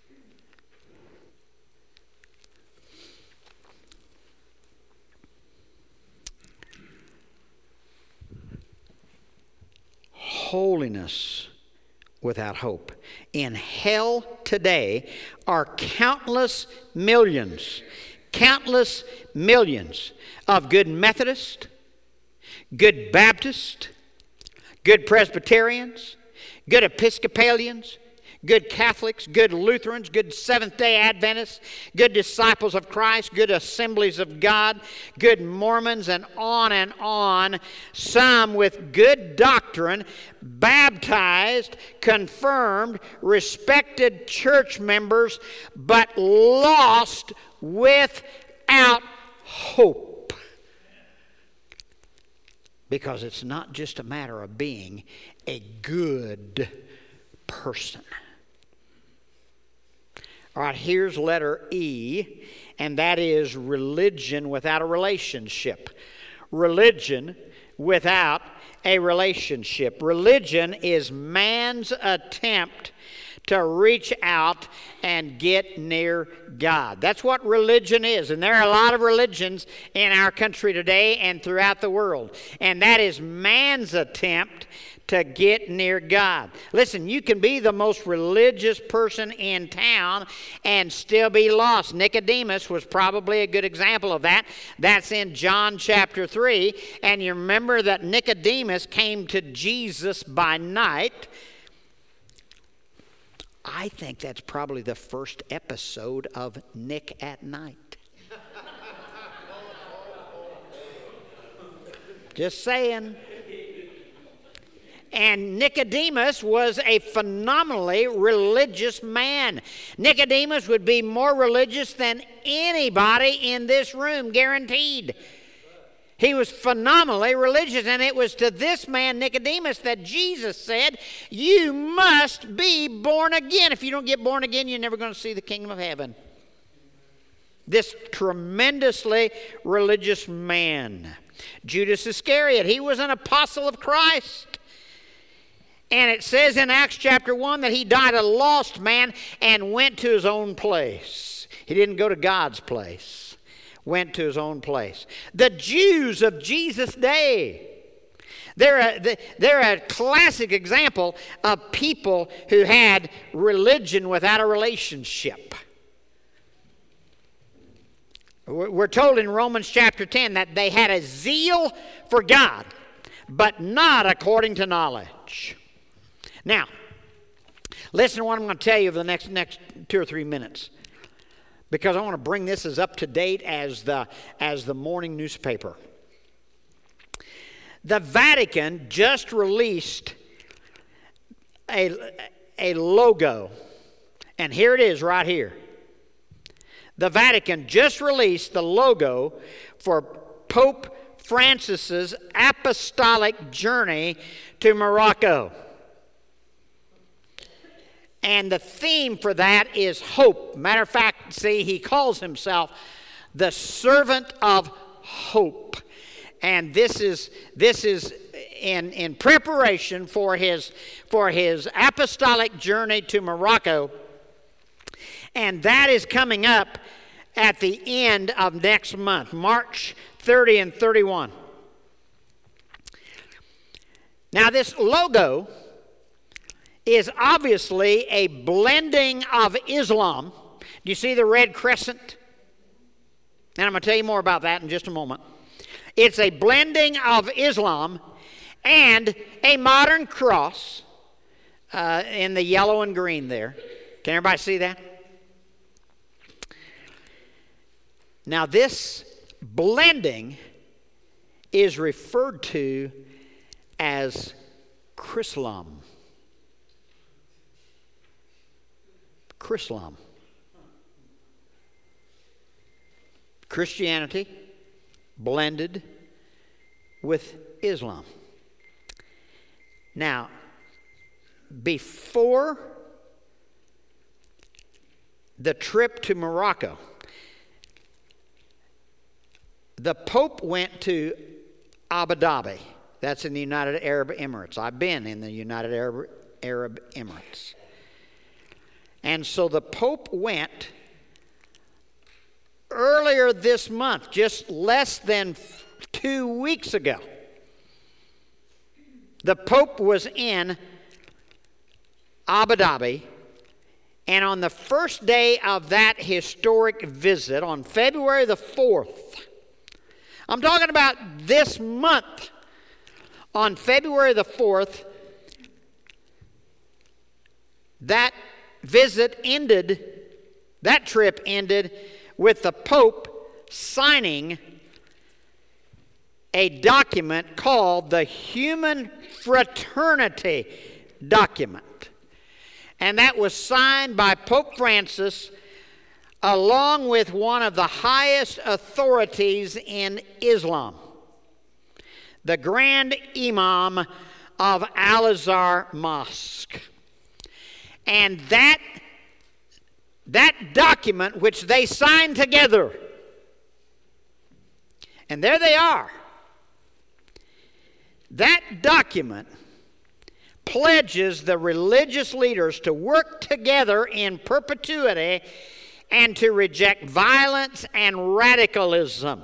Holiness without hope. In hell today are countless millions, countless millions of good Methodists, good Baptists, good Presbyterians, good Episcopalians, good Catholics, good Lutherans, good Seventh-day Adventists, good Disciples of Christ, good Assemblies of God, good Mormons, and on and on. Some with good doctrine, baptized, confirmed, respected church members, but lost without hope. Because it's not just a matter of being a good person. All right, here's letter E, and that is religion without a relationship. Religion without a relationship. Religion is man's attempt to reach out and get near God. That's what religion is. And there are a lot of religions in our country today and throughout the world. And that is man's attempt to get near God. Listen, you can be the most religious person in town and still be lost. Nicodemus was probably a good example of that. That's in John chapter three. And you remember that Nicodemus came to Jesus by night. I think that's probably the first episode of Nick at Night. Just saying. And Nicodemus was a phenomenally religious man. Nicodemus would be more religious than anybody in this room, guaranteed. He was phenomenally religious, and it was to this man, Nicodemus, that Jesus said, you must be born again. If you don't get born again, you're never going to see the kingdom of heaven. This tremendously religious man. Judas Iscariot, he was an apostle of Christ. And it says in Acts chapter one that he died a lost man and went to his own place. He didn't go to God's place. Went to his own place. The Jews of Jesus' day, they're a, they're a classic example of people who had religion without a relationship. We're told in Romans chapter ten that they had a zeal for God, but not according to knowledge. Now, listen to what I'm going to tell you over the next, next two or three minutes. Because I want to bring this as up to date as the, as the morning newspaper. The Vatican just released a, a logo. And here it is right here. The Vatican just released the logo for Pope Francis's apostolic journey to Morocco. And the theme for that is hope. Matter of fact, see, he calls himself the servant of hope. And this is this is in, in preparation for his for his apostolic journey to Morocco. And that is coming up at the end of next month, March thirtieth and thirty-first. Now, this logo is obviously a blending of Islam. Do you see the red crescent? And I'm going to tell you more about that in just a moment. It's a blending of Islam and a modern cross uh, in the yellow and green there. Can everybody see that? Now, this blending is referred to as Chrislam. Chrislam. Christianity blended with Islam. Now, before the trip to Morocco, the Pope went to Abu Dhabi. That's in the United Arab Emirates. I've been in the United Arab, Arab Emirates. And so the Pope went earlier this month, just less than two weeks ago. The Pope was in Abu Dhabi, and on the first day of that historic visit, on February the fourth, I'm talking about this month, on February the fourth, that visit ended, that trip ended with the Pope signing a document called the Human Fraternity Document. And that was signed by Pope Francis along with one of the highest authorities in Islam, the Grand Imam of Al-Azhar Mosque. And that, that document which they signed together, and there they are, that document pledges the religious leaders to work together in perpetuity and to reject violence and radicalism.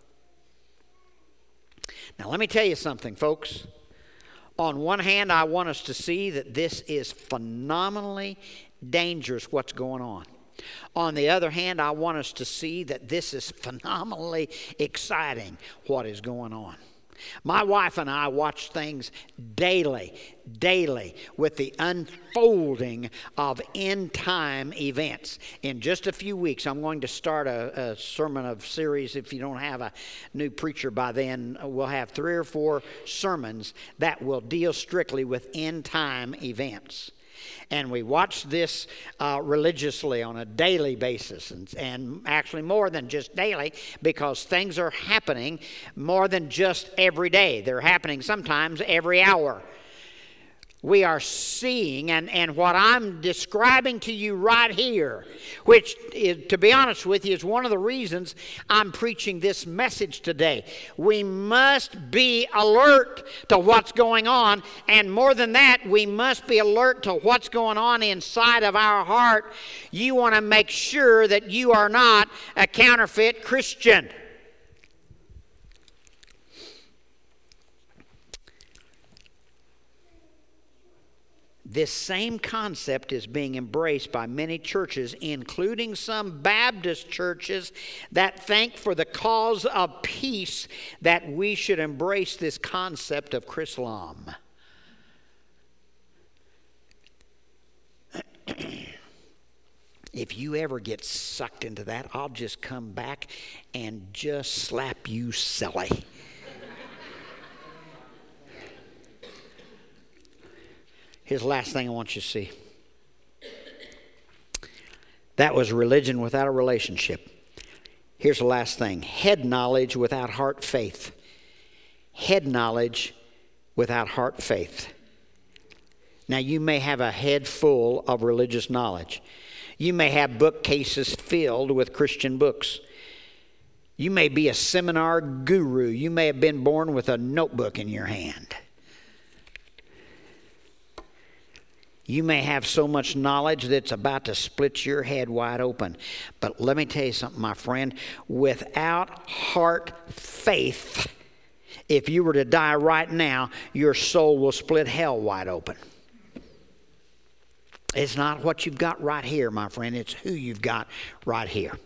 Now, let me tell you something, folks. On one hand, I want us to see that this is phenomenally dangerous, what's going on. On the other hand, I want us to see that this is phenomenally exciting, what is going on. My wife and I watch things daily, daily with the unfolding of end-time events. In just a few weeks, I'm going to start a, a sermon of series. If you don't have a new preacher by then, we'll have three or four sermons that will deal strictly with end-time events. And we watch this uh, religiously on a daily basis, and, and actually more than just daily, because things are happening more than just every day. They're happening sometimes every hour. We are seeing, and, and what I'm describing to you right here, which, is, to be honest with you, is one of the reasons I'm preaching this message today. We must be alert to what's going on, and more than that, we must be alert to what's going on inside of our heart. You want to make sure that you are not a counterfeit Christian. This same concept is being embraced by many churches, including some Baptist churches that think for the cause of peace that we should embrace this concept of Chrislam. If you ever get sucked into that, I'll just come back and just slap you silly. Here's the last thing I want you to see. That was religion without a relationship. Here's the last thing. Head knowledge without heart faith. Head knowledge without heart faith. Now, you may have a head full of religious knowledge. You may have bookcases filled with Christian books. You may be a seminar guru. You may have been born with a notebook in your hand. You may have so much knowledge that it's about to split your head wide open. But let me tell you something, my friend. Without heart faith, if you were to die right now, your soul will split hell wide open. It's not what you've got right here, my friend. It's who you've got right here.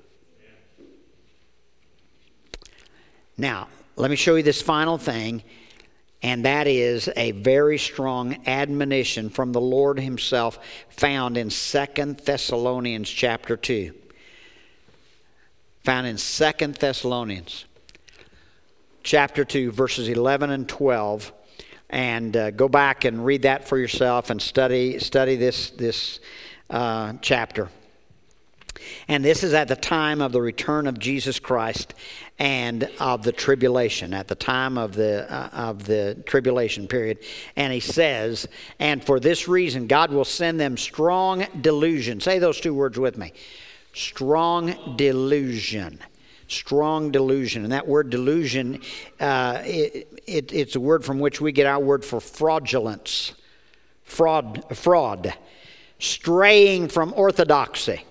Now, let me show you this final thing, and that is a very strong admonition from the Lord himself found in Second Thessalonians chapter two. Found in Second Thessalonians chapter two, verses eleven and twelve. And uh, go back and read that for yourself and study study this, this uh, chapter. And this is at the time of the return of Jesus Christ and of the tribulation, at the time of the uh, of the tribulation period. And he says, and for this reason God will send them strong delusion. Say those two words with me. Strong delusion. Strong delusion. And that word delusion, uh, it, it, it's a word from which we get our word for fraudulence. Fraud. Fraud. Straying from orthodoxy.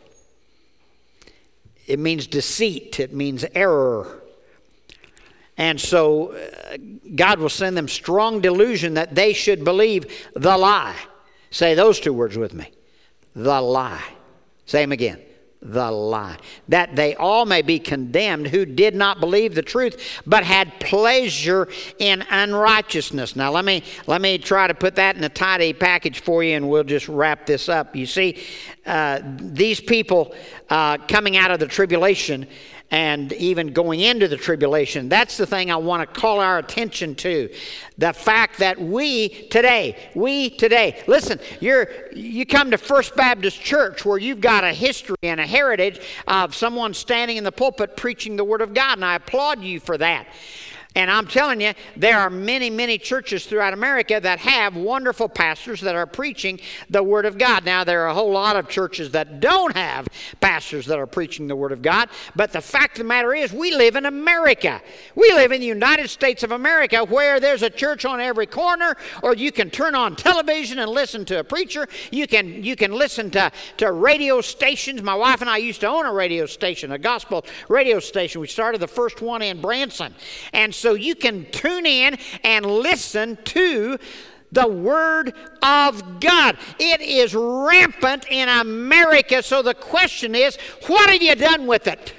It means deceit. It means error. And so uh, God will send them strong delusion that they should believe the lie. Say those two words with me. The lie. Say them again. The lie. That they all may be condemned who did not believe the truth, but had pleasure in unrighteousness. Now let me let me try to put that in a tidy package for you, and we'll just wrap this up. You see, uh, these people uh, coming out of the tribulation and even going into the tribulation, that's the thing I want to call our attention to. The fact that we today, we today, listen, you're, you come to First Baptist Church where you've got a history and a heritage of someone standing in the pulpit preaching the Word of God, and I applaud you for that. And I'm telling you, there are many, many churches throughout America that have wonderful pastors that are preaching the Word of God. Now, there are a whole lot of churches that don't have pastors that are preaching the Word of God. But the fact of the matter is, we live in America. We live in the United States of America, where there's a church on every corner, or you can turn on television and listen to a preacher. You can, you can listen to, to radio stations. My wife and I used to own a radio station, a gospel radio station. We started the first one in Branson. And so you can tune in and listen to the Word of God. It is rampant in America, so the question is, what have you done with it?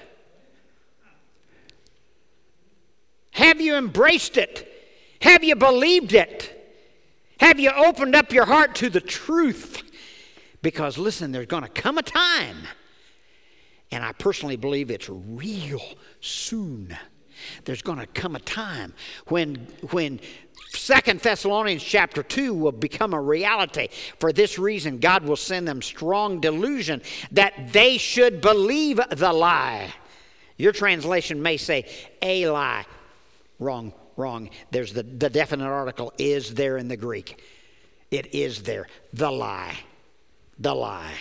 Have you embraced it? Have you believed it? Have you opened up your heart to the truth? Because listen, there's going to come a time, and I personally believe it's real soon. There's going to come a time when when Second Thessalonians chapter two will become a reality. For this reason, God will send them strong delusion that they should believe the lie. Your translation may say a lie. Wrong, wrong. There's the, the definite article is there in the Greek. It is there. The lie. The lie.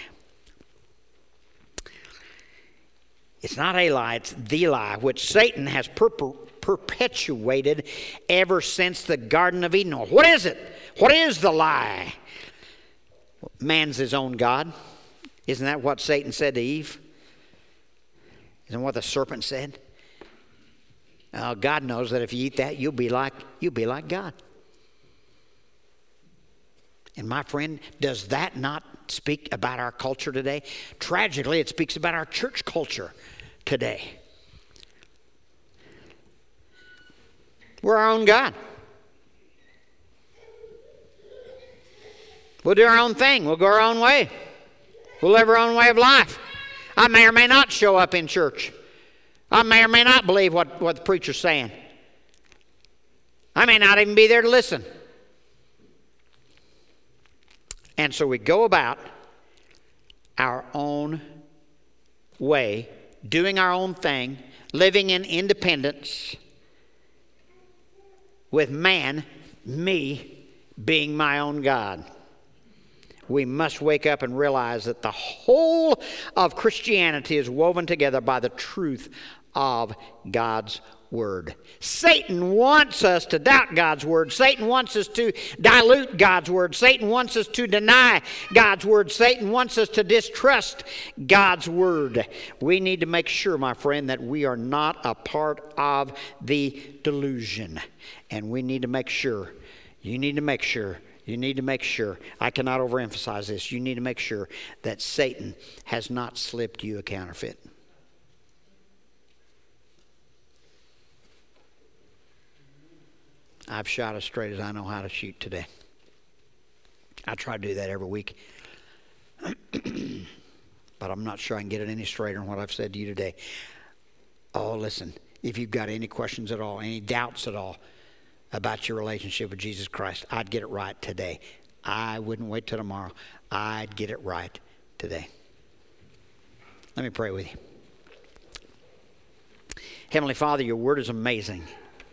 It's not a lie, it's the lie, which Satan has per- perpetuated ever since the Garden of Eden. What is it? What is the lie? Man's his own God. Isn't that what Satan said to Eve? Isn't that what the serpent said? Uh, God knows that if you eat that, you'll be like you'll be like God. And my friend, does that not speak about our culture today? Tragically, it speaks about our church culture today. We're our own God. We'll do our own thing. We'll go our own way. We'll live our own way of life. I may or may not show up in church. I may or may not believe what, what the preacher's saying. I may not even be there to listen. And so we go about our own way, doing our own thing, living in independence, with man, me, being my own God. We must wake up and realize that the whole of Christianity is woven together by the truth of God's Word. Satan wants us to doubt God's Word. Satan wants us to dilute God's Word. Satan wants us to deny God's Word. Satan wants us to distrust God's Word. We need to make sure, my friend, that we are not a part of the delusion. And we need to make sure, you need to make sure, you need to make sure, I cannot overemphasize this, you need to make sure that Satan has not slipped you a counterfeit. I've shot as straight as I know how to shoot today. I try to do that every week. But I'm not sure I can get it any straighter than what I've said to you today. Oh, listen, if you've got any questions at all, any doubts at all about your relationship with Jesus Christ, I'd get it right today. I wouldn't wait till tomorrow. I'd get it right today. Let me pray with you. Heavenly Father, your word is amazing.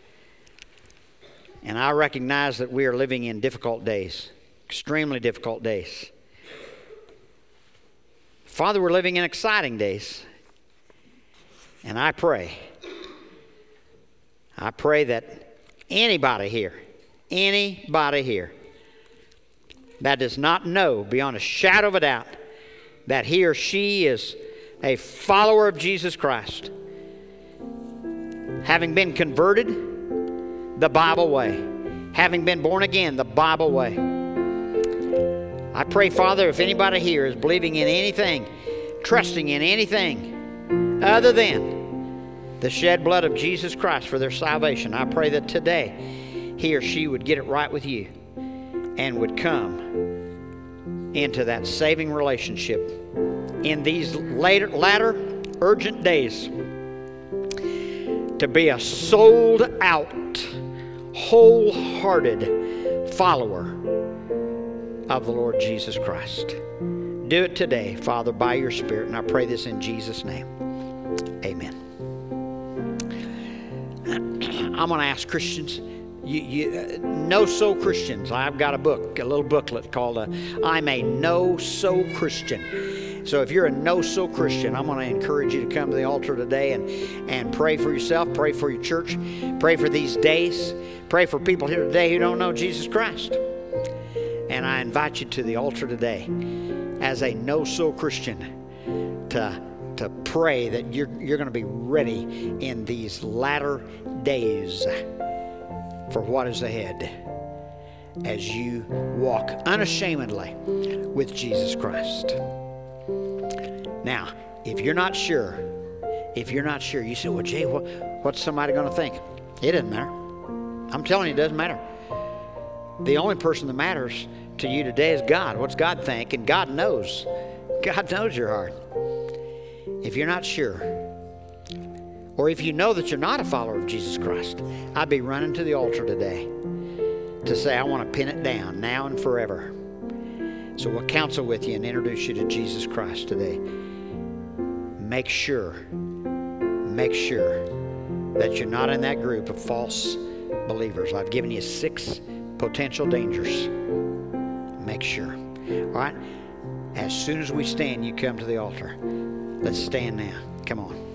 And I recognize that we are living in difficult days, extremely difficult days. Father, we're living in exciting days. And I pray, I pray that anybody here, anybody here that does not know beyond a shadow of a doubt that he or she is a follower of Jesus Christ, having been converted the Bible way, having been born again the Bible way. I pray, Father, if anybody here is believing in anything, trusting in anything other than the shed blood of Jesus Christ for their salvation, I pray that today he or she would get it right with you and would come into that saving relationship in these later, latter urgent days to be a sold out, wholehearted follower of the Lord Jesus Christ. Do it today, Father, by your Spirit, and I pray this in Jesus' name. Amen. I'm going to ask Christians, you, you, uh, no-so Christians. I've got a book, a little booklet called uh, I'm a No-So Christian. So if you're a no-so Christian, I'm going to encourage you to come to the altar today and, and pray for yourself, pray for your church, pray for these days, pray for people here today who don't know Jesus Christ. And I invite you to the altar today as a no-so Christian to, to pray that you're, you're going to be ready in these latter days for what is ahead as you walk unashamedly with Jesus Christ. Now, if you're not sure, if you're not sure, you say, well, Jay, what, what's somebody going to think? It doesn't matter. I'm telling you, it doesn't matter. The only person that matters to you today is God. What's God think? And God knows. God knows your heart. If you're not sure, or if you know that you're not a follower of Jesus Christ, I'd be running to the altar today to say, I want to pin it down now and forever. So we'll counsel with you and introduce you to Jesus Christ today. Make sure, make sure that you're not in that group of false believers. I've given you six potential dangers. Make sure. All right? As soon as we stand, you come to the altar. Let's stand now. Come on.